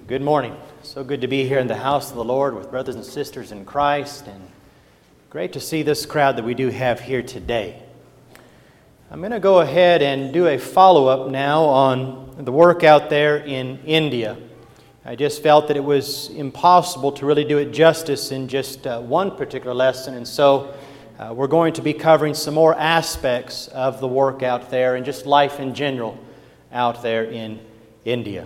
Good morning. So good to be here in the house of the Lord with brothers and sisters in Christ, and great to see this crowd that we do have here today. I'm going to go ahead and do a follow-up now on the work out there in India. I just felt that it was impossible to really do it justice in just one particular lesson, and so we're going to be covering some more aspects of the work out there and just life in general out there in India.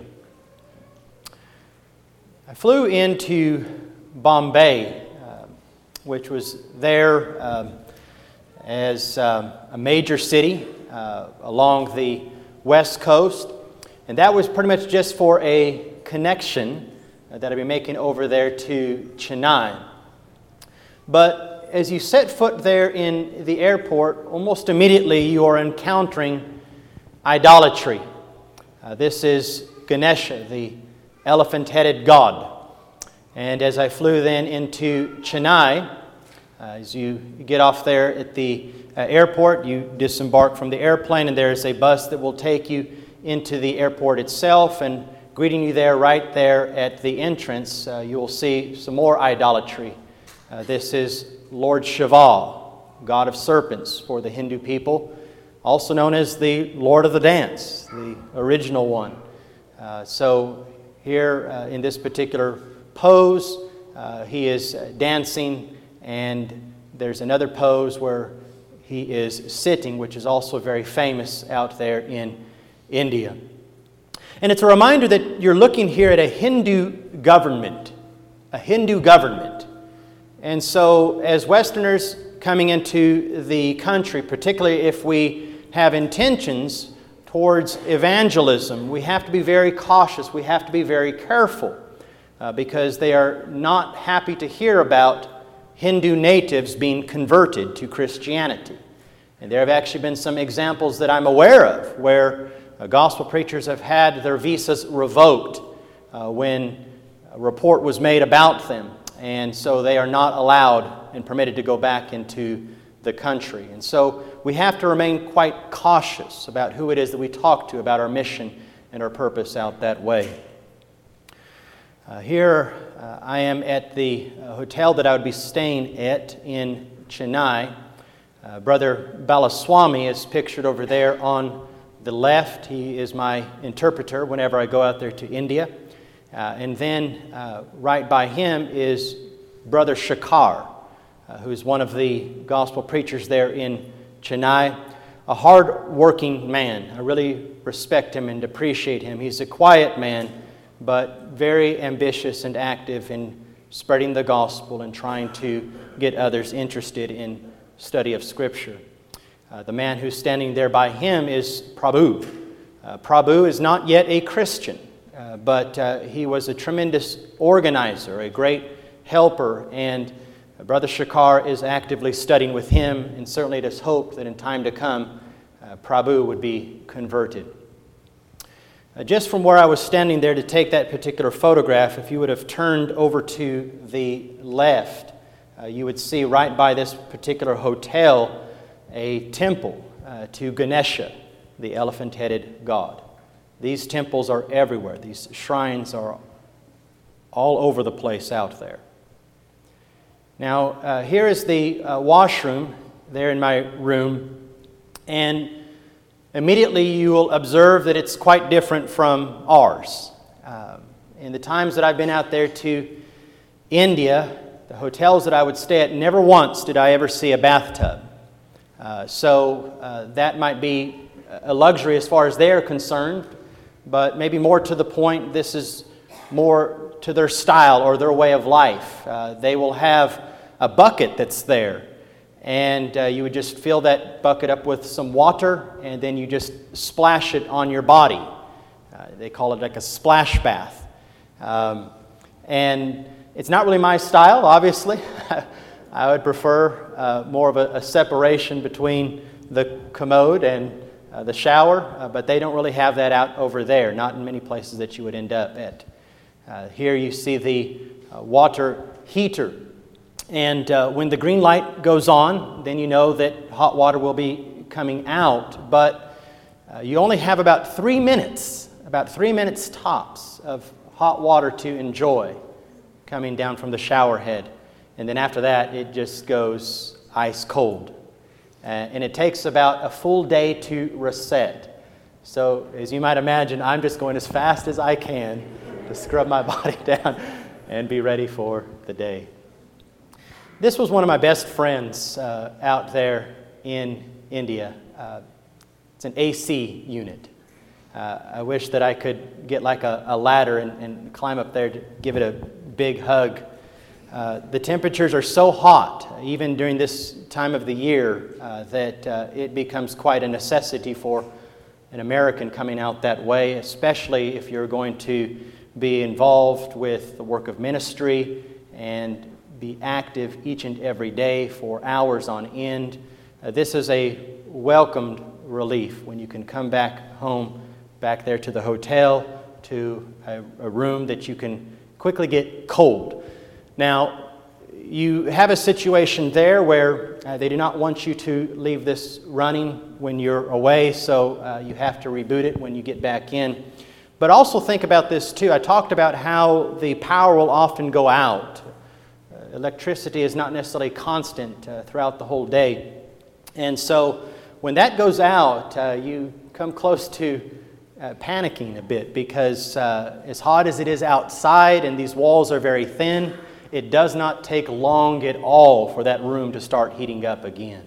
I flew into Bombay, which was there as a major city along the west coast, and that was pretty much just for a connection that I'd be making over there to Chennai. But as you set foot there in the airport, almost immediately you are encountering idolatry. This is Ganesha, the elephant-headed god. And as I flew then into Chennai, as you get off there at the airport, you disembark from the airplane, and there is a bus that will take you into the airport itself. And greeting you there, right there at the entrance, you will see some more idolatry. This is Lord Shiva, god of serpents for the Hindu people, also known as the Lord of the Dance, the original one. So here in this particular pose, he is dancing, and there's another pose where he is sitting, which is also very famous out there in India. And it's a reminder that you're looking here at a Hindu government. And so as Westerners coming into the country, particularly if we have intentions towards evangelism, we have to be very cautious. We have to be very careful because they are not happy to hear about Hindu natives being converted to Christianity. And there have actually been some examples that I'm aware of where gospel preachers have had their visas revoked when a report was made about them. And so they are not allowed and permitted to go back into the country. And so we have to remain quite cautious about who it is that we talk to about our mission and our purpose out that way. Here I am at the hotel that I would be staying at in Chennai. Brother Balaswamy is pictured over there on the left. He is my interpreter whenever I go out there to India. And then right by him is Brother Shakar, who is one of the gospel preachers there in Chennai. A hard-working man. I really respect him and appreciate him. He's a quiet man, but very ambitious and active in spreading the gospel and trying to get others interested in study of Scripture. The man who's standing there by him is Prabhu. Prabhu is not yet a Christian, but he was a tremendous organizer, a great helper, and Brother Shakar is actively studying with him, and certainly it is hoped that in time to come, Prabhu would be converted. Just from where I was standing there to take that particular photograph, if you would have turned over to the left, you would see right by this particular hotel a temple to Ganesha, the elephant-headed god. These temples are everywhere. These shrines are all over the place out there. Now, here is the washroom there in my room, and immediately you will observe that it's quite different from ours. In the times that I've been out there to India, the hotels that I would stay at, never once did I ever see a bathtub. So that might be a luxury as far as they're concerned, but maybe more to the point, this is more to their style or their way of life. They will have a bucket that's there, and you would just fill that bucket up with some water, and then you just splash it on your body. They call it like a splash bath. And it's not really my style, obviously. I would prefer more of a separation between the commode and the shower, but they don't really have that out over there, not in many places that you would end up at. Here you see the water heater, and when the green light goes on, then you know that hot water will be coming out, but you only have about 3 minutes tops of hot water to enjoy coming down from the shower head. And then after that, it just goes ice cold. And it takes about a full day to reset. So as you might imagine, I'm just going as fast as I can to scrub my body down and be ready for the day. This was one of my best friends out there in India. It's an AC unit. I wish that I could get like a ladder and climb up there to give it a big hug. The temperatures are so hot, even during this time of the year, that it becomes quite a necessity for an American coming out that way, especially if you're going to be involved with the work of ministry and be active each and every day for hours on end. This is a welcomed relief when you can come back home, back there to the hotel, to a room that you can quickly get cold. Now, you have a situation there where they do not want you to leave this running when you're away, so you have to reboot it when you get back in. But also think about this too. I talked about how the power will often go out. Electricity is not necessarily constant throughout the whole day. And so when that goes out, you come close to panicking a bit, because as hot as it is outside and these walls are very thin, it does not take long at all for that room to start heating up again.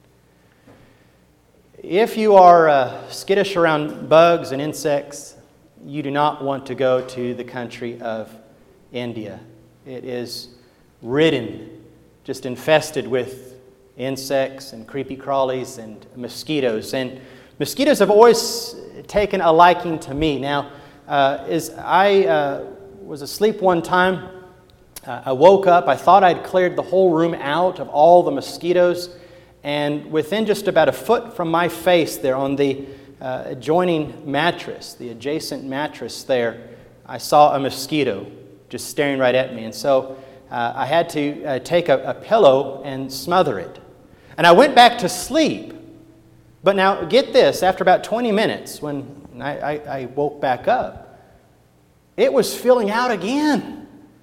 If you are skittish around bugs and insects, you do not want to go to the country of India. It is ridden, just infested with insects and creepy crawlies and mosquitoes. And mosquitoes have always taken a liking to me. Now, as I was asleep one time, I woke up. I thought I'd cleared the whole room out of all the mosquitoes. And within just about a foot from my face there on the adjoining mattress, the adjacent mattress there, I saw a mosquito just staring right at me. And so I had to take a pillow and smother it. And I went back to sleep. But now get this, after about 20 minutes when I woke back up, it was filling out again.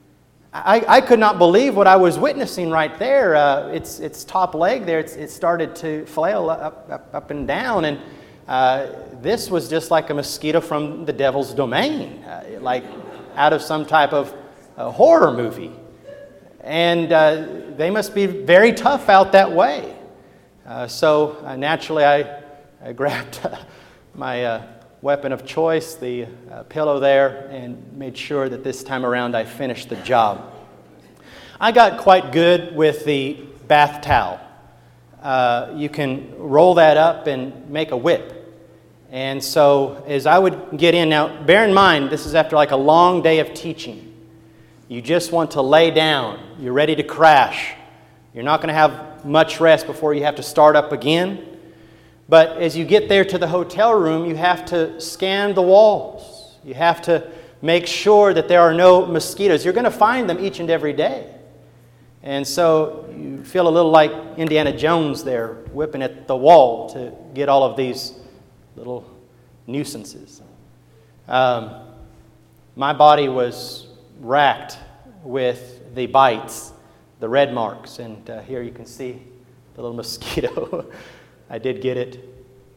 I could not believe what I was witnessing right there. Its top leg there, it started to flail up and down. And this was just like a mosquito from the devil's domain, like out of some type of horror movie. And they must be very tough out that way. So naturally I grabbed my weapon of choice, the pillow there, and made sure that this time around I finished the job. I got quite good with the bath towel. You can roll that up and make a whip. And so as I would get in, now bear in mind this is after like a long day of teaching. You just want to lay down. You're ready to crash. You're not going to have much rest before you have to start up again. But as you get there to the hotel room, you have to scan the walls. You have to make sure that there are no mosquitoes. You're going to find them each and every day. And so you feel a little like Indiana Jones there, whipping at the wall to get all of these little nuisances. My body was racked with the bites, the red marks. And here you can see the little mosquito. I did get it.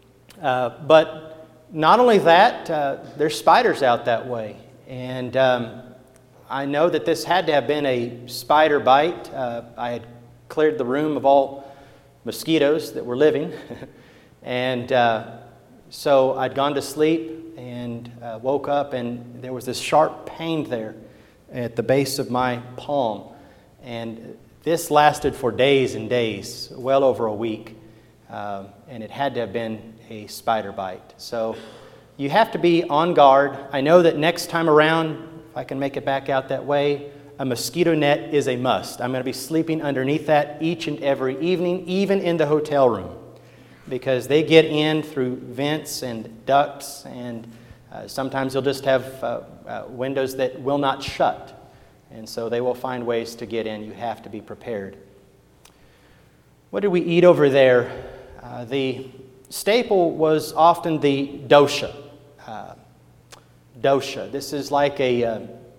But not only that, there's spiders out that way. And I know that this had to have been a spider bite. I had cleared the room of all mosquitoes that were living. And so I'd gone to sleep and woke up, and there was this sharp pain there at the base of my palm. And this lasted for days and days, well over a week. And it had to have been a spider bite. So you have to be on guard. I know that next time around, if I can make it back out that way, a mosquito net is a must. I'm going to be sleeping underneath that each and every evening, even in the hotel room, because they get in through vents and ducts, and sometimes you'll just have windows that will not shut. And so they will find ways to get in. You have to be prepared. What did we eat over there? The staple was often the dosha. Dosha. This is like a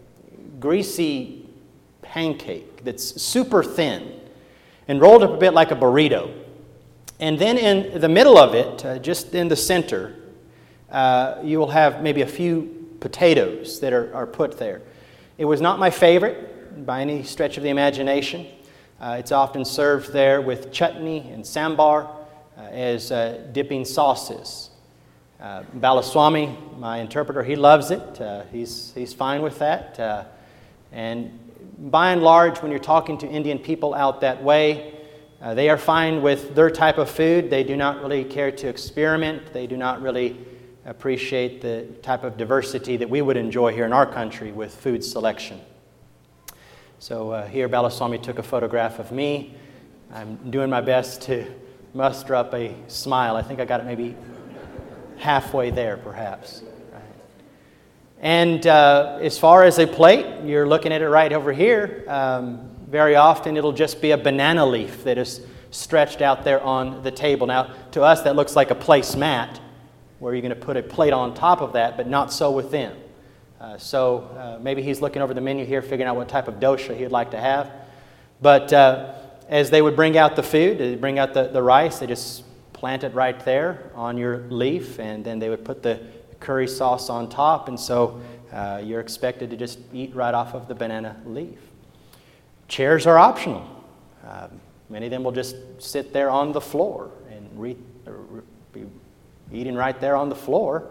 greasy pancake that's super thin and rolled up a bit like a burrito. And then in the middle of it, just in the center, you will have maybe a few potatoes that are put there. It was not my favorite by any stretch of the imagination. It's often served there with chutney and sambar as dipping sauces. Balaswami, my interpreter, he loves it. He's fine with that. And by and large, when you're talking to Indian people out that way, they are fine with their type of food. They do not really care to experiment. They do not really appreciate the type of diversity that we would enjoy here in our country with food selection. So here Balaswami took a photograph of me. I'm doing my best to muster up a smile. I think I got it maybe halfway there, perhaps. Right. And as far as a plate, you're looking at it right over here. Very often it'll just be a banana leaf that is stretched out there on the table. Now, to us, that looks like a placemat, where you're going to put a plate on top of that, but not so with them. So maybe he's looking over the menu here, figuring out what type of dosha he'd like to have. But as they would bring out the food, they bring out the rice, they just plant it right there on your leaf, and then they would put the curry sauce on top, and so you're expected to just eat right off of the banana leaf. Chairs are optional. Many of them will just sit there on the floor and be eating right there on the floor.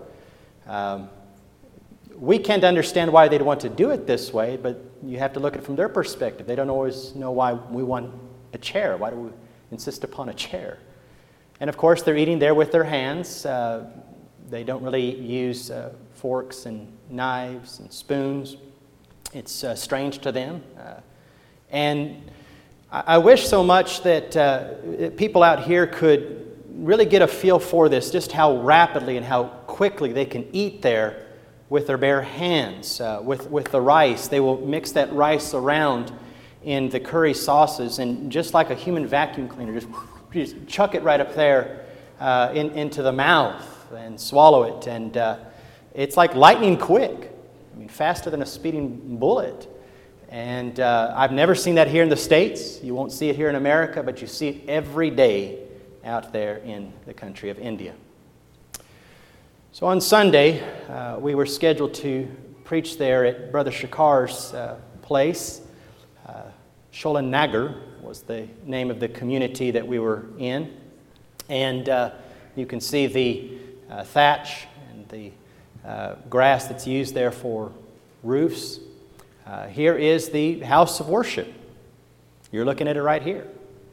We can't understand why they'd want to do it this way, but you have to look at it from their perspective. They don't always know why we want a chair. Why do we insist upon a chair? And of course, they're eating there with their hands. They don't really use forks and knives and spoons. It's strange to them. And I wish so much that people out here could really get a feel for this, just how rapidly and how quickly they can eat there with their bare hands, with the rice. They will mix that rice around in the curry sauces, and just like a human vacuum cleaner, just chuck it right up there into the mouth and swallow it. And it's like lightning quick. I mean, faster than a speeding bullet. And I've never seen that here in the States. You won't see it here in America, but you see it every day out there in the country of India. So on Sunday, we were scheduled to preach there at Brother Shekar's place. Sholan Nagar was the name of the community that we were in. And you can see the thatch and the grass that's used there for roofs. Here is the house of worship. You're looking at it right here.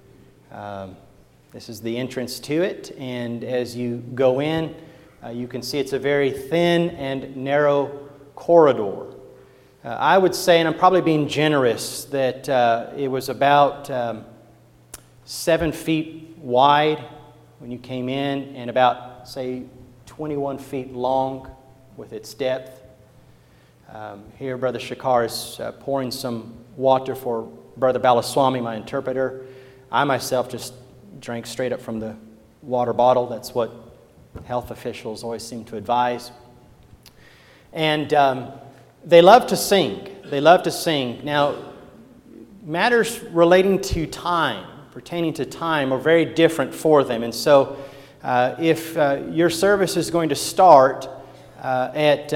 This is the entrance to it, and as you go in, you can see it's a very thin and narrow corridor. I would say, and I'm probably being generous, that it was about 7 feet wide when you came in, and about, say, 21 feet long with its depth. Here, Brother Shekar is pouring some water for Brother Balaswami, my interpreter. I myself just drank straight up from the water bottle. That's what health officials always seem to advise. And they love to sing. They love to sing. Now, matters relating to time, pertaining to time, are very different for them. And so if your service is going to start at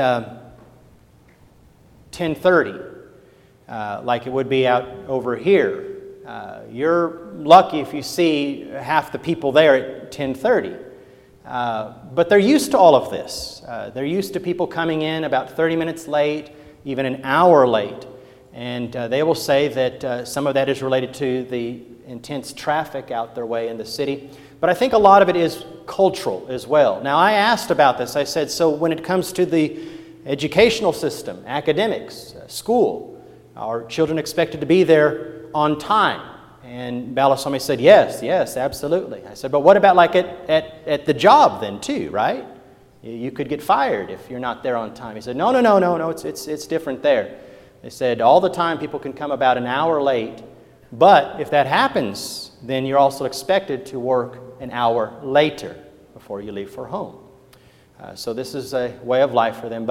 10:30, like it would be out over here, you're lucky if you see half the people there at 10:30. But they're used to all of this. They're used to people coming in about 30 minutes late, even an hour late. And they will say that some of that is related to the intense traffic out their way in the city. But I think a lot of it is cultural as well. Now, I asked about this. I said, so when it comes to the educational system, academics, school, are children expected to be there on time? And Balaswami said, yes, absolutely. I said, but what about like at the job then too, right? You could get fired if you're not there on time. He said, no, it's different there. They said all the time people can come about an hour late, but if that happens, then you're also expected to work an hour later before you leave for home. So this is a way of life for them. But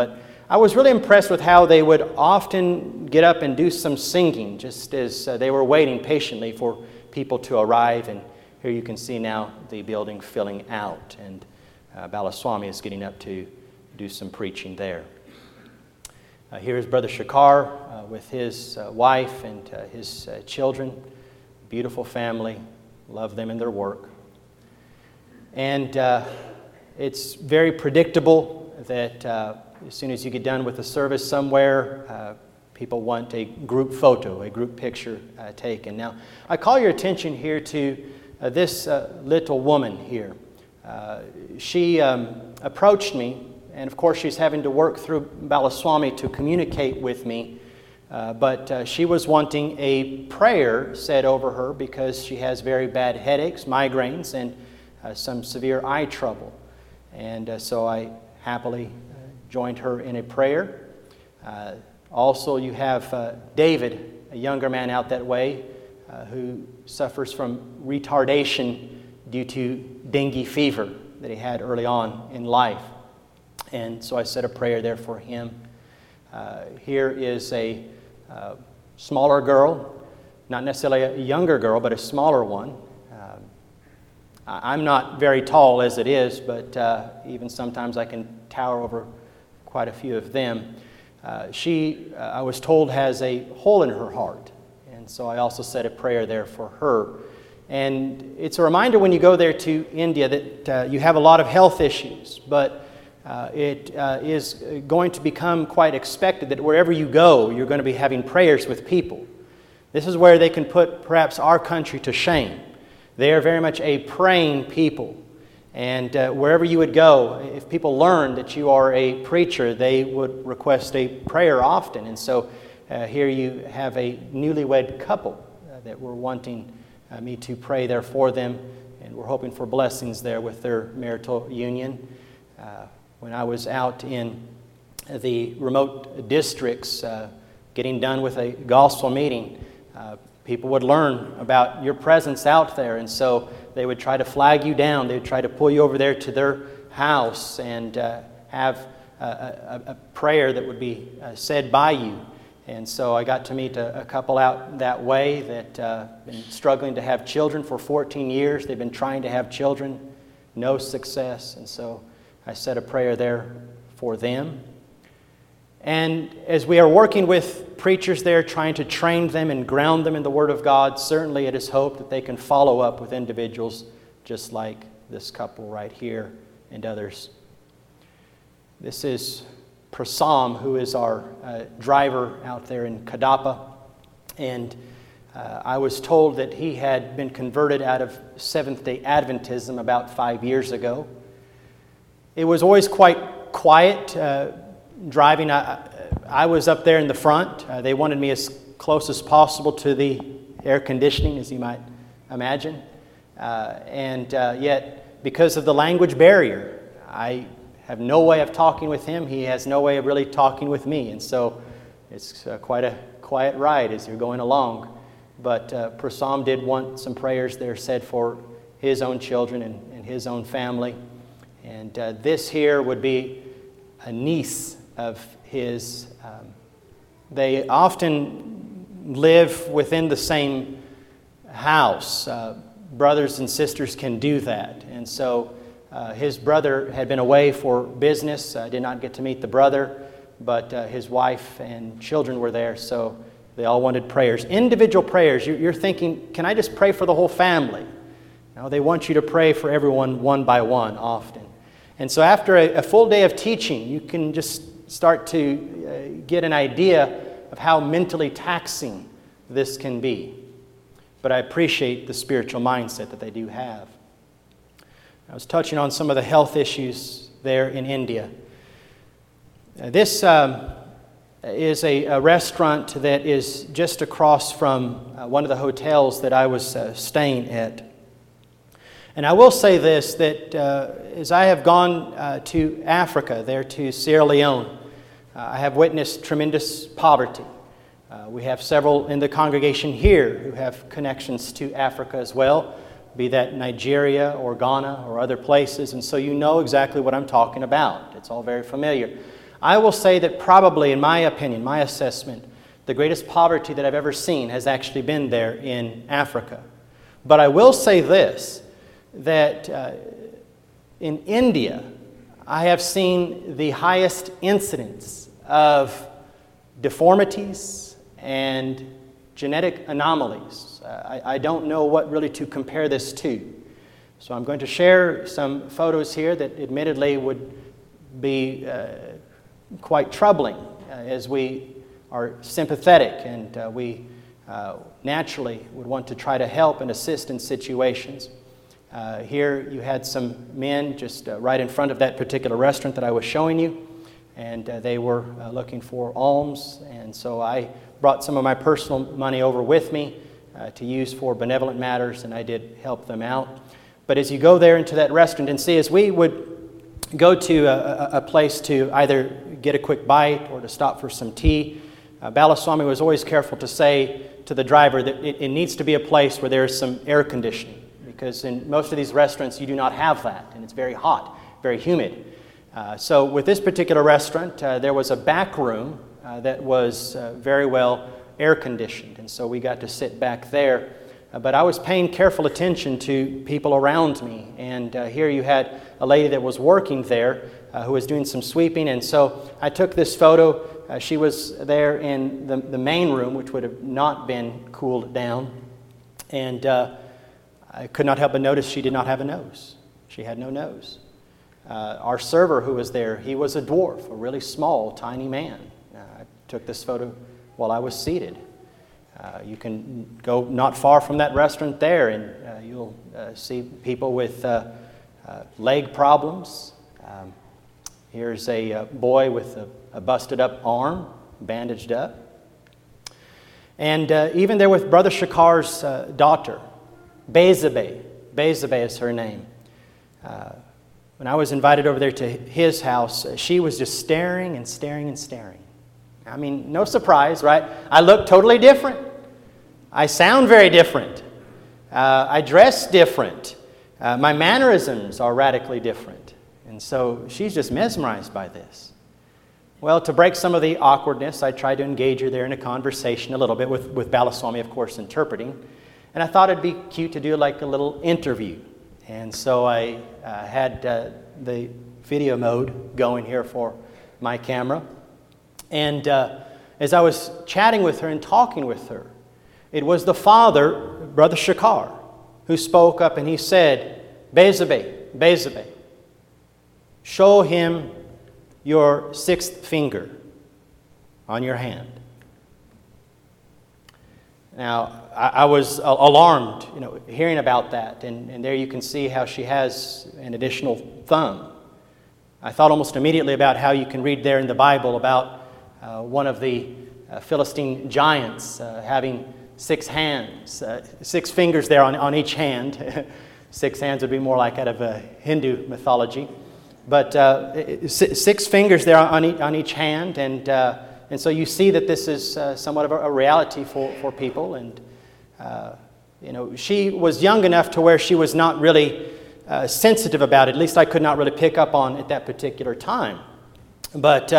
I was really impressed with how they would often get up and do some singing, just as they were waiting patiently for people to arrive. And here you can see now the building filling out, and Balaswami is getting up to do some preaching there. Here's Brother Shakar with his wife and his children. Beautiful family. Love them and their work. And it's very predictable that as soon as you get done with the service somewhere, people want a group photo, a group picture taken. Now, I call your attention here to this little woman here. She approached me, and of course she's having to work through Balaswami to communicate with me, but she was wanting a prayer said over her because she has very bad headaches, migraines, and some severe eye trouble. And so I happily joined her in a prayer. Also, you have David, a younger man out that way, who suffers from retardation due to dengue fever that he had early on in life. And so I said a prayer there for him. Here is a smaller girl, not necessarily a younger girl, but a smaller one. I'm not very tall as it is, but even sometimes I can tower over quite a few of them. She, I was told, has a hole in her heart. And so I also said a prayer there for her. And it's a reminder when you go there to India that you have a lot of health issues, but it is going to become quite expected that wherever you go, you're going to be having prayers with people. This is where they can put perhaps our country to shame. They are very much a praying people. And wherever you would go, if people learned that you are a preacher, they would request a prayer often. And so here you have a newlywed couple that were wanting me to pray there for them. And we're hoping for blessings there with their marital union. When I was out in the remote districts getting done with a gospel meeting, people would learn about your presence out there, and so they would try to flag you down. They would try to pull you over there to their house and have a prayer that would be said by you. And so I got to meet a couple out that way that been struggling to have children for 14 years. They've been trying to have children, no success, and so I said a prayer there for them. And as we are working with preachers there, trying to train them and ground them in the Word of God, certainly it is hoped that they can follow up with individuals just like this couple right here and others. This is Prasam, who is our driver out there in Kadapa. And I was told that he had been converted out of Seventh-day Adventism about 5 years ago. It was always quite quiet driving. I was up there in the front. They wanted me as close as possible to the air conditioning, as you might imagine. And yet, because of the language barrier, I have no way of talking with him. He has no way of really talking with me. And so it's quite a quiet ride as you're going along. But Prasam did want some prayers there said for his own children and his own family. And this here would be a niece of his. They often live within the same house. Brothers and sisters can do that. And so his brother had been away for business. I did not get to meet the brother, but his wife and children were there, so they all wanted prayers. Individual prayers. You're thinking, can I just pray for the whole family? No, they want you to pray for everyone one by one often. And so after a full day of teaching, you can just start to get an idea of how mentally taxing this can be. But I appreciate the spiritual mindset that they do have. I was touching on some of the health issues there in India. This is a restaurant that is just across from one of the hotels that I was staying at. And I will say this, that as I have gone to Africa, there to Sierra Leone, I have witnessed tremendous poverty. We have several in the congregation here who have connections to Africa as well, be that Nigeria or Ghana or other places, and so you know exactly what I'm talking about. It's all very familiar. I will say that probably, in my opinion, my assessment, the greatest poverty that I've ever seen has actually been there in Africa. But I will say this, that in India, I have seen the highest incidence of deformities and genetic anomalies. I don't know what really to compare this to. So I'm going to share some photos here that admittedly would be quite troubling as we are sympathetic and we naturally would want to try to help and assist in situations. Here you had some men just right in front of that particular restaurant that I was showing you, and they were looking for alms, and so I brought some of my personal money over with me to use for benevolent matters, and I did help them out. But as you go there into that restaurant and see, as we would go to a place to either get a quick bite or to stop for some tea, Balaswami was always careful to say to the driver that it needs to be a place where there is some air conditioning, because in most of these restaurants you do not have that, and it's very hot, very humid. So with this particular restaurant, there was a back room that was very well air conditioned, and so we got to sit back there. But I was paying careful attention to people around me, and here you had a lady that was working there who was doing some sweeping, and so I took this photo. She was there in the main room, which would have not been cooled down, and I could not help but notice she did not have a nose. She had no nose. Our server who was there, he was a dwarf, a really small, tiny man. I took this photo while I was seated. You can go not far from that restaurant there, and you'll see people with leg problems. Here's a boy with a busted up arm, bandaged up. And even there with Brother Shekar's daughter, Bezabe. Bezabe is her name. When I was invited over there to his house, she was just staring and staring and staring. I mean, no surprise, right? I look totally different. I sound very different. I dress different. My mannerisms are radically different. And so she's just mesmerized by this. Well, to break some of the awkwardness, I tried to engage her there in a conversation a little bit with Balaswami, of course, interpreting. And I thought it'd be cute to do like a little interview. And so I had the video mode going here for my camera. And as I was chatting with her and talking with her, it was the father, Brother Shekar, who spoke up and he said, Bezabe, Bezabe, show him your sixth finger on your hand. Now, I was alarmed, hearing about that, and there you can see how she has an additional thumb. I thought almost immediately about how you can read there in the Bible about one of the Philistine giants having 6 hands, 6 fingers there on each hand. 6 hands would be more like out of a Hindu mythology. But 6 fingers there on each hand, and so you see that this is somewhat of a reality for people. And she was young enough to where she was not really sensitive about it. At least I could not really pick up on at that particular time. But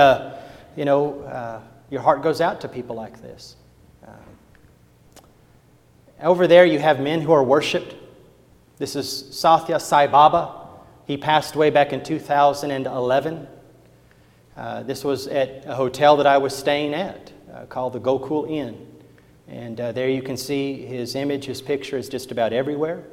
your heart goes out to people like this. Over there you have men who are worshipped. This is Sathya Sai Baba. He passed away back in 2011. This was at a hotel that I was staying at called the Gokul Inn. And there you can see his image, his picture is just about everywhere.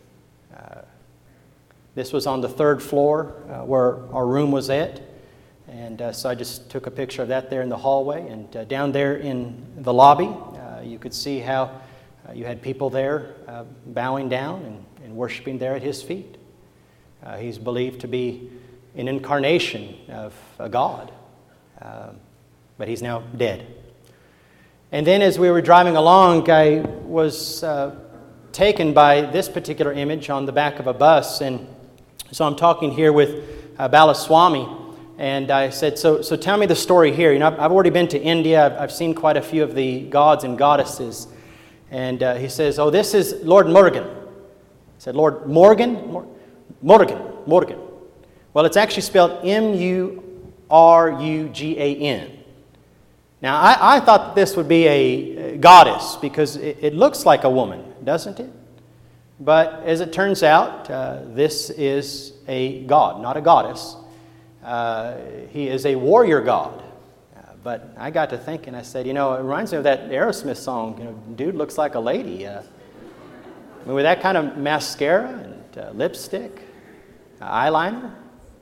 This was on the 3rd floor where our room was at. And so I just took a picture of that there in the hallway. And down there in the lobby, you could see how you had people there bowing down and worshiping there at his feet. He's believed to be an incarnation of a god, but he's now dead. And then as we were driving along, I was taken by this particular image on the back of a bus, and so I'm talking here with Balaswami, and I said, so tell me the story here. I've already been to India. I've seen quite a few of the gods and goddesses. And he says, oh, this is Lord Murugan. I said, Lord Morgan? Murugan. Well, it's actually spelled Now, I thought that this would be a goddess because it looks like a woman, doesn't it? But as it turns out, this is a god, not a goddess. He is a warrior god. But I got to thinking, I said, it reminds me of that Aerosmith song, dude looks like a lady. With that kind of mascara and lipstick, eyeliner.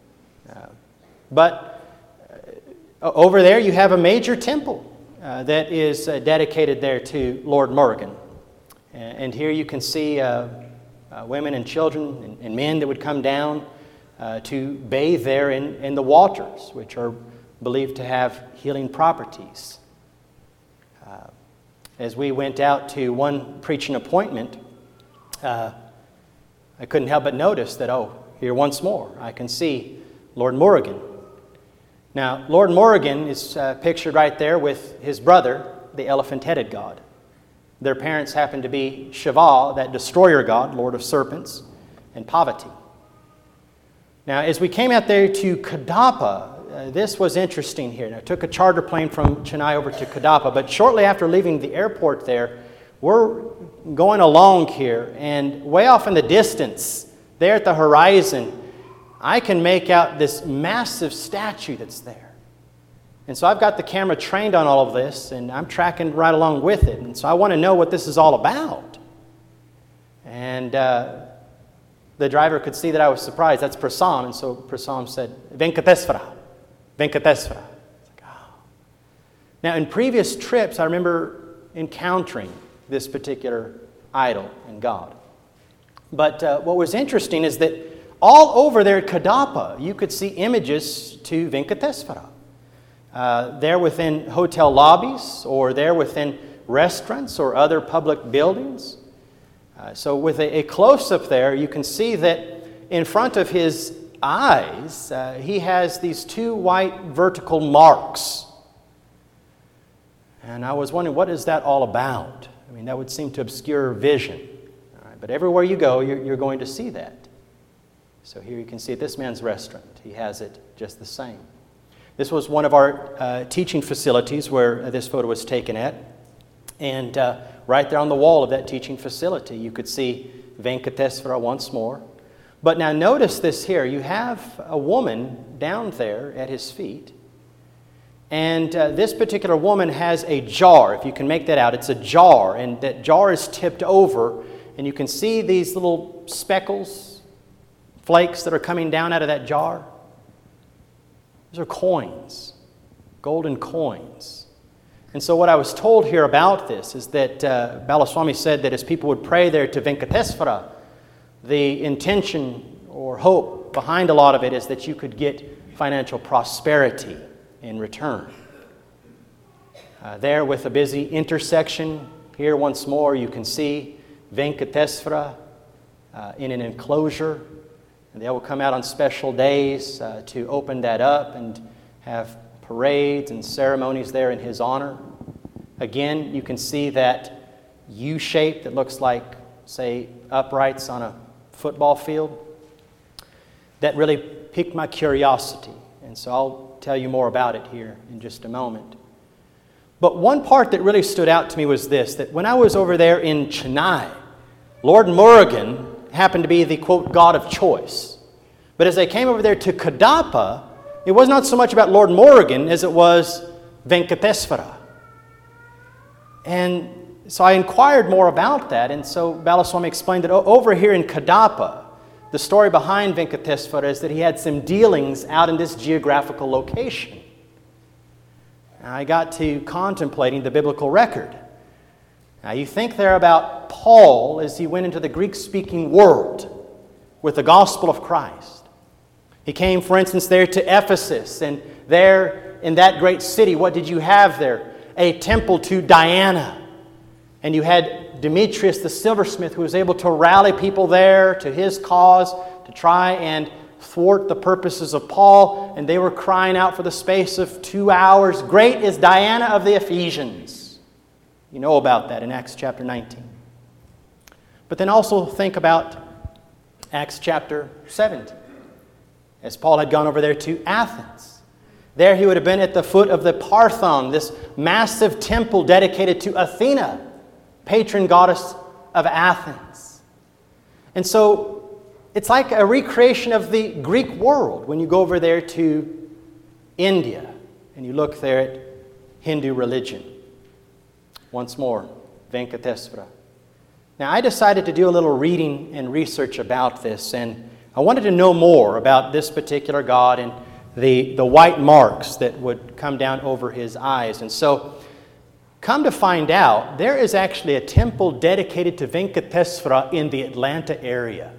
But over there you have a major temple that is dedicated there to Lord Morrigan. And here you can see women and children and men that would come down to bathe there in the waters, which are believed to have healing properties. As we went out to one preaching appointment, I couldn't help but notice that, here once more, I can see Lord Morrigan. Now, Lord Morrigan is pictured right there with his brother, the elephant-headed god. Their parents happen to be Shiva, that destroyer god, lord of serpents, and Parvati. Now, as we came out there to Kadapa, this was interesting here. Now, I took a charter plane from Chennai over to Kadapa, but shortly after leaving the airport there, we're going along here, and way off in the distance, there at the horizon, I can make out this massive statue that's there. And so I've got the camera trained on all of this, and I'm tracking right along with it. And so I want to know what this is all about. And the driver could see that I was surprised. That's Prasam. And so Prasam said, Venkatesvara. Venkatesvara. Like, oh. Now, in previous trips, I remember encountering this particular idol and god. But what was interesting is that all over there at Kadapa, you could see images to Venkatesvara. There within hotel lobbies, or there within restaurants or other public buildings. So with a close-up there, you can see that in front of his eyes, he has these two white vertical marks. And I was wondering, what is that all about? I mean, that would seem to obscure vision. All right, but everywhere you go, you're going to see that. So here you can see at this man's restaurant, he has it just the same. This was one of our teaching facilities where this photo was taken at. And right there on the wall of that teaching facility, you could see Venkatesvara once more. But now notice this here. You have a woman down there at his feet. And this particular woman has a jar. If you can make that out, it's a jar. And that jar is tipped over. And you can see these little speckles, flakes that are coming down out of that jar. Those are coins, golden coins. And so what I was told here about this is that Balaswami said that as people would pray there to Venkatesvara, the intention or hope behind a lot of it is that you could get financial prosperity in return. There with a busy intersection, here once more you can see Venkatesvara in an enclosure. And they will come out on special days to open that up and have parades and ceremonies there in his honor. Again, you can see that U shape that looks like, say, uprights on a football field. That really piqued my curiosity. And so I'll tell you more about it here in just a moment. But one part that really stood out to me was this, that when I was over there in Chennai, Lord Morrigan happened to be the, quote, god of choice. But as I came over there to Kadapa, it was not so much about Lord Morrigan as it was Venkatesvara. And so I inquired more about that, and so Balaswami explained that over here in Kadapa, the story behind Venkatesvara is that he had some dealings out in this geographical location. And I got to contemplating the biblical record. Now you think there about Paul as he went into the Greek-speaking world with the gospel of Christ. He came, for instance, there to Ephesus, and there in that great city, what did you have there? A temple to Diana. And you had Demetrius the silversmith who was able to rally people there to his cause to try and thwart the purposes of Paul. And they were crying out for the space of 2 hours, "Great is Diana of the Ephesians." You know about that in Acts chapter 19. But then also think about Acts chapter 17. As Paul had gone over there to Athens. There he would have been at the foot of the Parthenon, this massive temple dedicated to Athena, patron goddess of Athens. And so it's like a recreation of the Greek world when you go over there to India and you look there at Hindu religion. Once more, Venkateswara. Now, I decided to do a little reading and research about this, and I wanted to know more about this particular god and the white marks that would come down over his eyes. And so, come to find out, there is actually a temple dedicated to Venkateswara in the Atlanta area.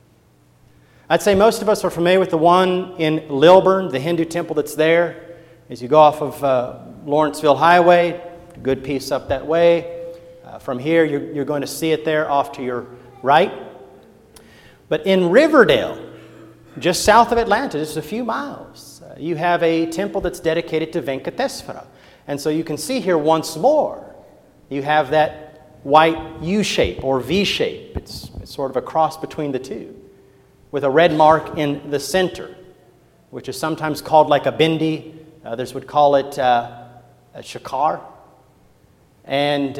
I'd say most of us are familiar with the one in Lilburn, the Hindu temple that's there. As you go off of Lawrenceville Highway, a good piece up that way. From here, you're going to see it there off to your right. But in Riverdale, just south of Atlanta, just a few miles, you have a temple that's dedicated to Venkateswara. And so you can see here once more, you have that white U shape or V shape. It's sort of a cross between the two, with a red mark in the center, which is sometimes called like a bindi. Others would call it a shakar. And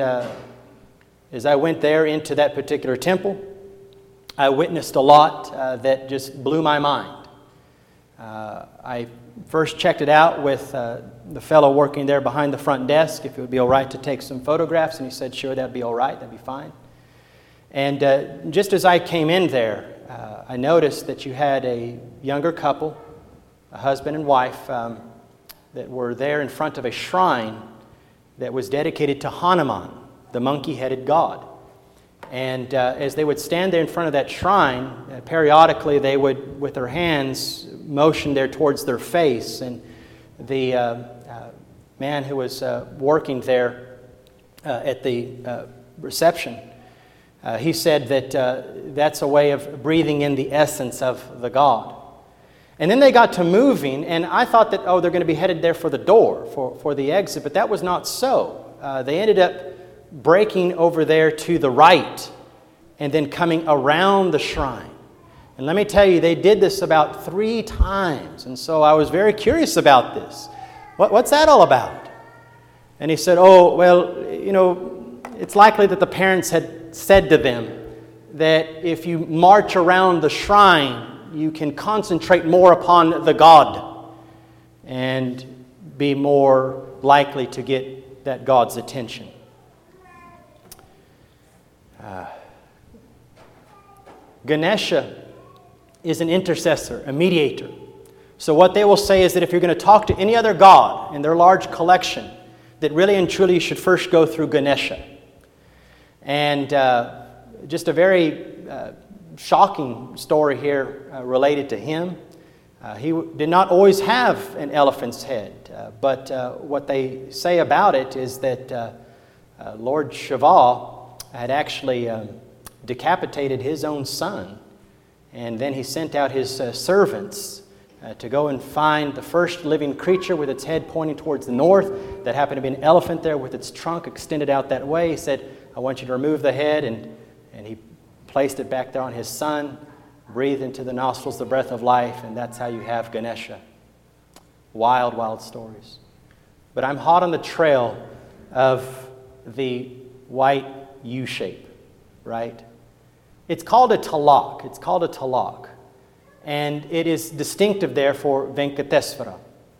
as I went there into that particular temple, I witnessed a lot that just blew my mind. I first checked it out with the fellow working there behind the front desk, if it would be all right to take some photographs, and he said, sure, that'd be all right, that'd be fine. And just as I came in there, I noticed that you had a younger couple, a husband and wife, that were there in front of a shrine that was dedicated to Hanuman, the monkey-headed god. And as they would stand there in front of that shrine, periodically they would, with their hands, motion there towards their face. And the man who was working there at the reception, he said that that's a way of breathing in the essence of the god. And then they got to moving, and I thought that, they're going to be headed there for the door, for the exit, but that was not so. They ended up breaking over there to the right and then coming around the shrine. And let me tell you, they did this about 3 times. And so I was very curious about this. What's that all about? And he said, it's likely that the parents had said to them that if you march around the shrine, you can concentrate more upon the god and be more likely to get that god's attention. Ganesha is an intercessor, a mediator. So what they will say is that if you're going to talk to any other god in their large collection, that really and truly you should first go through Ganesha. And just a very shocking story here related to him. He did not always have an elephant's head, but what they say about it is that Lord Shiva had actually decapitated his own son, and then he sent out his servants to go and find the first living creature with its head pointing towards the north. That happened to be an elephant there with its trunk extended out that way. He said, I want you to remove the head, and he placed it back there on his son, breathed into the nostrils the breath of life, and that's how you have Ganesha. Wild, wild stories. But I'm hot on the trail of the white U shape, right? It's called a talak. It's called a talak. And it is distinctive there for Venkateswara.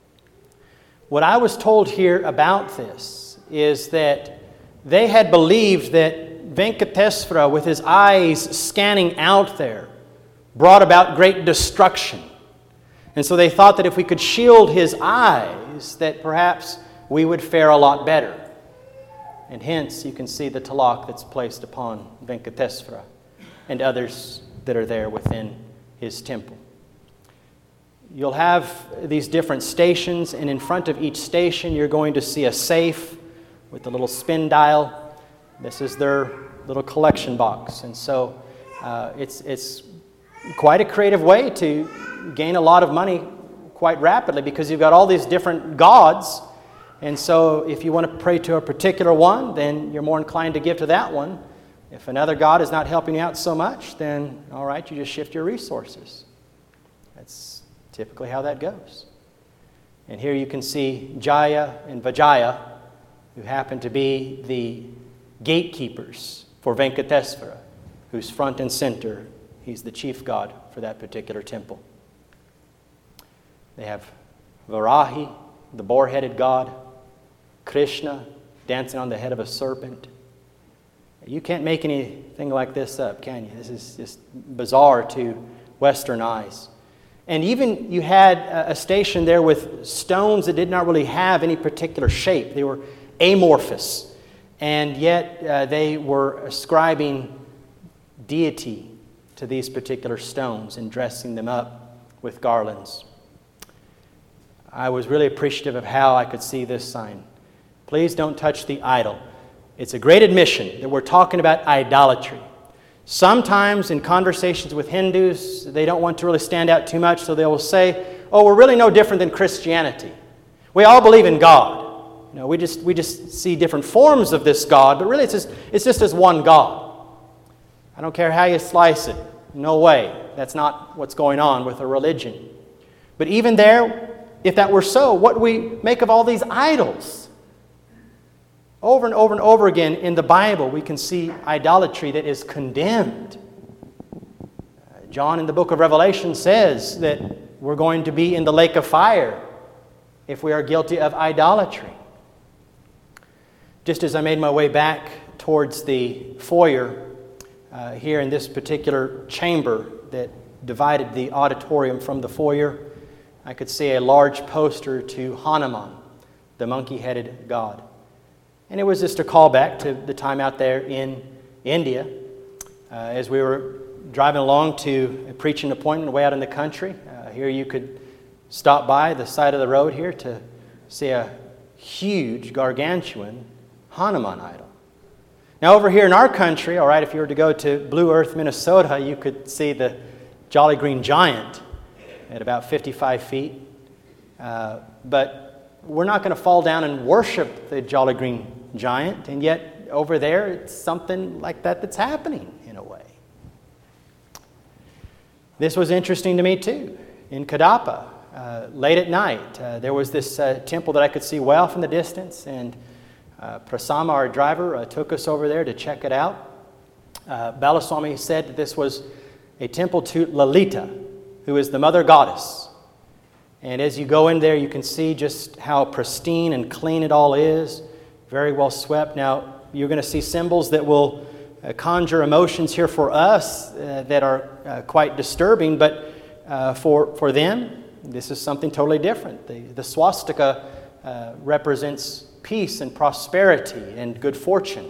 What I was told here about this is that they had believed that Venkateswara, with his eyes scanning out there, brought about great destruction. And so they thought that if we could shield his eyes, that perhaps we would fare a lot better. And hence you can see the talak that's placed upon Venkateswara and others that are there within his temple. You'll have these different stations, and in front of each station you're going to see a safe with a little spin dial. This is their little collection box. And so it's quite a creative way to gain a lot of money quite rapidly, because you've got all these different gods. And so if you want to pray to a particular one, then you're more inclined to give to that one. If another god is not helping you out so much, then all right, you just shift your resources. That's typically how that goes. And here you can see Jaya and Vijaya, who happen to be the gatekeepers for Venkateswara, who's front and center. He's the chief god for that particular temple. They have Varahi, the boar-headed god, Krishna dancing on the head of a serpent. You can't make anything like this up, can you? This is just bizarre to Western eyes. And even you had a station there with stones that did not really have any particular shape. They were amorphous. And yet they were ascribing deity to these particular stones and dressing them up with garlands. I was really appreciative of how I could see this sign. Please don't touch the idol. It's a great admission that we're talking about idolatry. Sometimes in conversations with Hindus, they don't want to really stand out too much, so they will say, oh, we're really no different than Christianity. We all believe in God. You know, we just see different forms of this God, but really it's just as one God. I don't care how you slice it. No way. That's not what's going on with a religion. But even there, if that were so, what do we make of all these idols? Over and over and over again in the Bible, we can see idolatry that is condemned. John in the book of Revelation says that we're going to be in the lake of fire if we are guilty of idolatry. Just as I made my way back towards the foyer here in this particular chamber that divided the auditorium from the foyer, I could see a large poster to Hanuman, the monkey-headed god. And it was just a callback to the time out there in India as we were driving along to a preaching appointment way out in the country. Here you could stop by the side of the road here to see a huge, gargantuan Hanuman idol. Now over here in our country, all right, if you were to go to Blue Earth, Minnesota, you could see the Jolly Green Giant at about 55 feet. But we're not going to fall down and worship the Jolly Green Giant, and yet over there it's something like that that's happening in a way. This was interesting to me too. In Kadapa, late at night, there was this temple that I could see well from the distance, and Prasama, our driver, took us over there to check it out. Balaswami said that this was a temple to Lalita, who is the mother goddess. And as you go in there, you can see just how pristine and clean it all is. Very well swept. Now, you're going to see symbols that will conjure emotions here for us that are quite disturbing, but for them, this is something totally different. The swastika represents peace and prosperity and good fortune.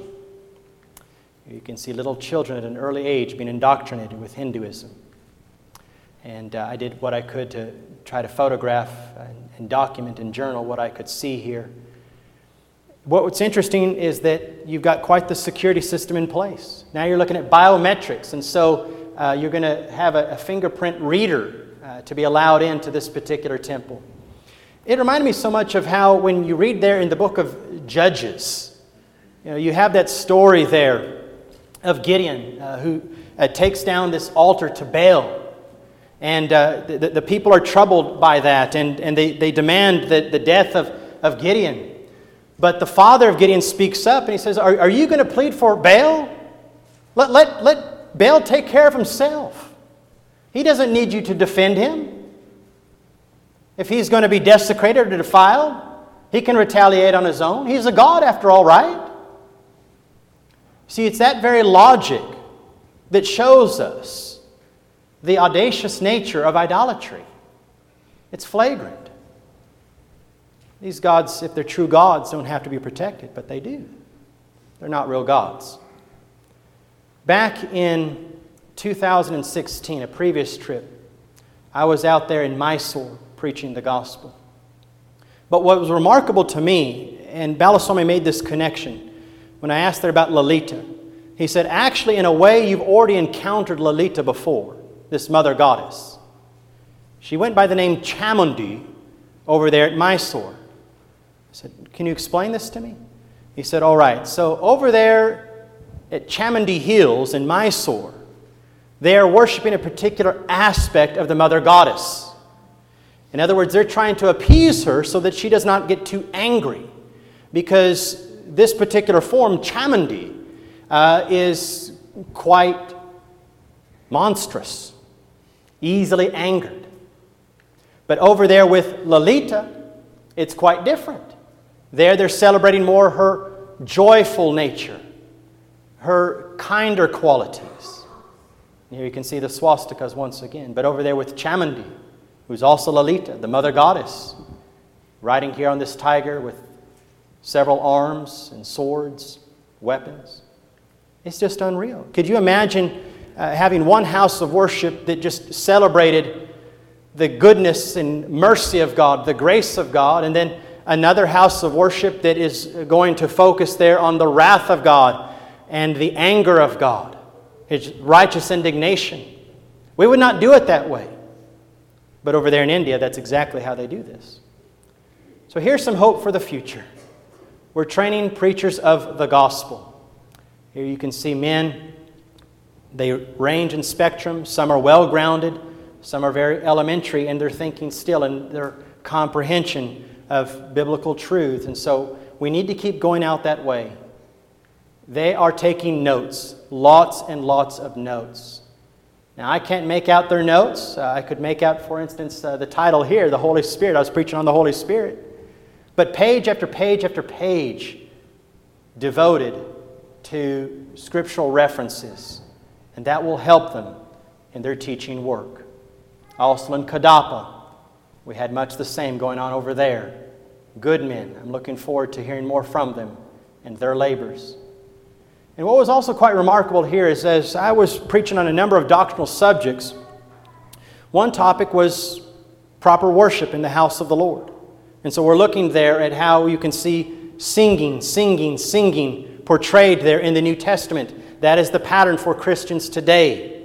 You can see little children at an early age being indoctrinated with Hinduism. And I did what I could to try to photograph and document and journal what I could see here. What's interesting is that you've got quite the security system in place. Now you're looking at biometrics, and so you're going to have a fingerprint reader to be allowed into this particular temple. It reminded me so much of how when you read there in the book of Judges, you have that story there of Gideon who takes down this altar to Baal. And the people are troubled by that, and they demand the death of Gideon. But the father of Gideon speaks up and he says, are you going to plead for Baal? Let Baal take care of himself. He doesn't need you to defend him. If he's going to be desecrated or defiled, he can retaliate on his own. He's a god after all, right? See, it's that very logic that shows us the audacious nature of idolatry. It's flagrant. These gods, if they're true gods, don't have to be protected, but they do. They're not real gods. Back in 2016, a previous trip, I was out there in Mysore preaching the gospel. But what was remarkable to me, and Balaswami made this connection, when I asked her about Lalita, he said, actually, in a way, you've already encountered Lalita before, this mother goddess. She went by the name Chamundi over there at Mysore. I said, can you explain this to me? He said, all right. So over there at Chamundi Hills in Mysore, they are worshiping a particular aspect of the mother goddess. In other words, they're trying to appease her so that she does not get too angry, because this particular form, Chamundi, is quite monstrous, easily angered. But over there with Lalita, it's quite different. There they're celebrating more her joyful nature, her kinder qualities. And here you can see the swastikas once again. But over there with Chamundi, who's also Lalita, the mother goddess, riding here on this tiger with several arms and swords, weapons. It's just unreal. Could you imagine having one house of worship that just celebrated the goodness and mercy of God, the grace of God, and then another house of worship that is going to focus there on the wrath of God and the anger of God, His righteous indignation? We would not do it that way. But over there in India, that's exactly how they do this. So here's some hope for the future. We're training preachers of the gospel. Here you can see men. They range in spectrum. Some are well-grounded. Some are very elementary in their thinking still and their comprehension of biblical truth. And so we need to keep going out that way. They are taking notes, lots and lots of notes. Now, I can't make out their notes. I could make out, for instance, the title here, the Holy Spirit. I was preaching on the Holy Spirit. But page after page after page devoted to scriptural references. And that will help them in their teaching work. Also in Kadapa, we had much the same going on over there. Good men. I'm looking forward to hearing more from them and their labors. And what was also quite remarkable here is, as I was preaching on a number of doctrinal subjects, one topic was proper worship in the house of the Lord. And so we're looking there at how you can see singing portrayed there in the New Testament. That is the pattern for Christians today.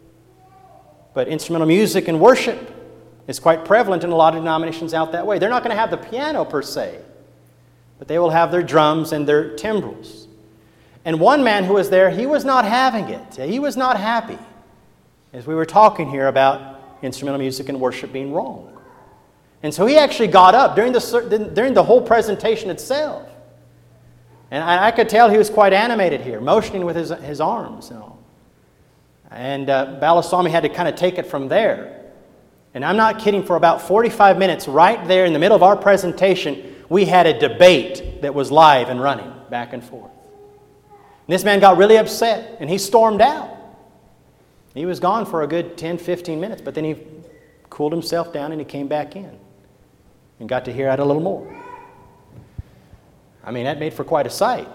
But instrumental music and worship is quite prevalent in a lot of denominations out that way. They're not going to have the piano per se, but they will have their drums and their timbrels. And one man who was there, he was not having it. He was not happy, as we were talking here about instrumental music and worship being wrong. And so he actually got up during the whole presentation itself. And I could tell he was quite animated here, motioning with his arms and all. And Balaswami had to kind of take it from there. And I'm not kidding, for about 45 minutes, right there in the middle of our presentation, we had a debate that was live and running back and forth. And this man got really upset, and he stormed out. He was gone for a good 10, 15 minutes, but then he cooled himself down and he came back in and got to hear out a little more. I mean, that made for quite a sight.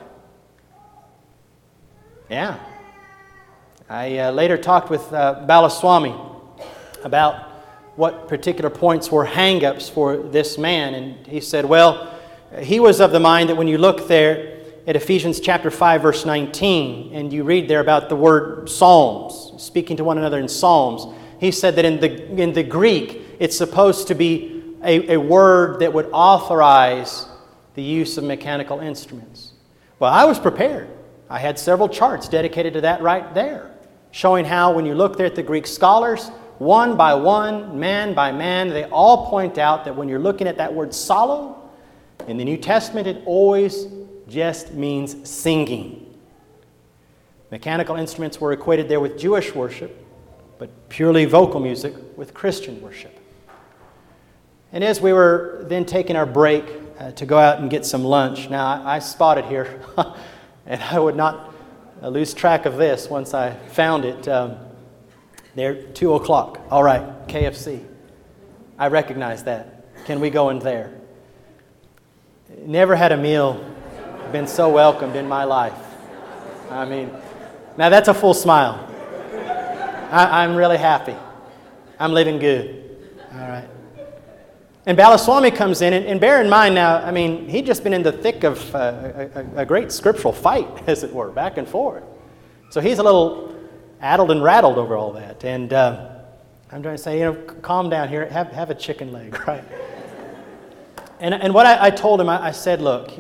Yeah. I later talked with Balaswami about what particular points were hang-ups for this man. And he said, well, he was of the mind that when you look there at Ephesians chapter 5, verse 19, and you read there about the word psalms, speaking to one another in psalms, he said that in the Greek, it's supposed to be a word that would authorize the use of mechanical instruments. Well, I was prepared. I had several charts dedicated to that right there, showing how when you look there at the Greek scholars, one by one, man by man, they all point out that when you're looking at that word solo, in the New Testament, it always just means singing. Mechanical instruments were equated there with Jewish worship, but purely vocal music with Christian worship. And as we were then taking our break to go out and get some lunch, now I spotted here, and I would not lose track of this once I found it. There, 2 o'clock. All right, KFC. I recognize that. Can we go in there? Never had a meal been so welcomed in my life. I mean, now that's a full smile. I'm really happy. I'm living good. All right. And Balaswami comes in, and bear in mind now, I mean, he'd just been in the thick of a great scriptural fight, as it were, back and forth. So he's a little addled and rattled over all that. And I'm trying to say, calm down here, have a chicken leg, right? And what I told him, I said, look,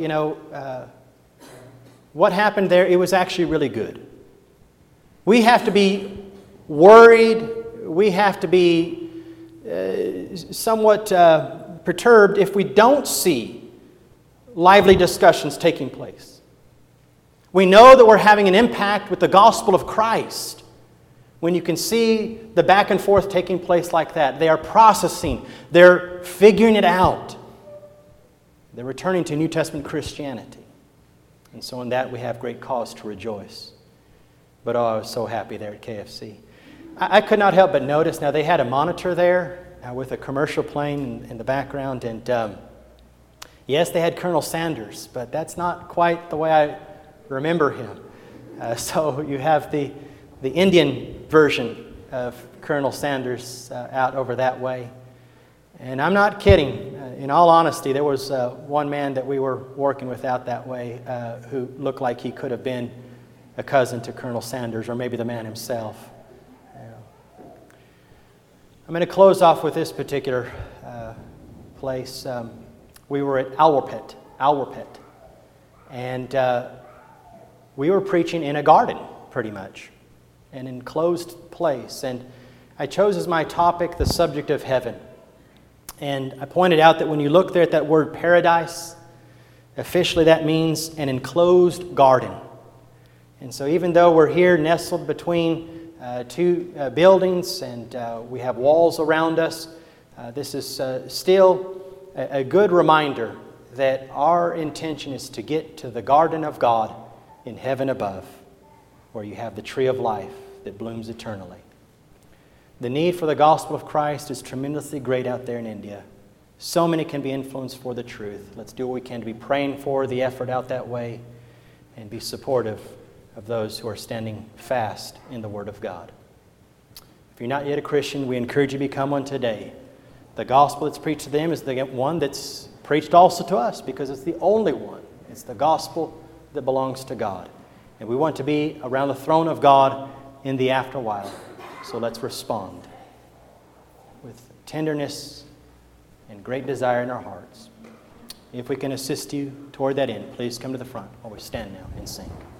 what happened there, it was actually really good. We have to be worried, we have to be somewhat perturbed if we don't see lively discussions taking place. We know that we're having an impact with the gospel of Christ when you can see the back and forth taking place like that. They are processing. They're figuring it out. They're returning to New Testament Christianity. And so in that we have great cause to rejoice. But I was so happy there at KFC. I could not help but notice, now they had a monitor there with a commercial playing in the background. And yes, they had Colonel Sanders, but that's not quite the way I remember him. So you have the Indian version of Colonel Sanders out over that way. And I'm not kidding. In all honesty, there was one man that we were working with out that way who looked like he could have been a cousin to Colonel Sanders, or maybe the man himself. I'm going to close off with this particular place. We were at Alwarpet, and we were preaching in a garden, pretty much, an enclosed place. And I chose as my topic the subject of heaven. And I pointed out that when you look there at that word paradise, officially that means an enclosed garden. And so even though we're here nestled between two buildings and we have walls around us, this is still a good reminder that our intention is to get to the garden of God in heaven above, where you have the tree of life that blooms eternally. The need for the gospel of Christ is tremendously great out there in India. So many can be influenced for the truth. Let's do what we can to be praying for the effort out that way and be supportive of those who are standing fast in the Word of God. If you're not yet a Christian, we encourage you to become one today. The gospel that's preached to them is the one that's preached also to us, because it's the only one. It's the gospel that belongs to God. And we want to be around the throne of God in the afterwhile. So let's respond with tenderness and great desire in our hearts. If we can assist you toward that end, please come to the front while we stand now and sing.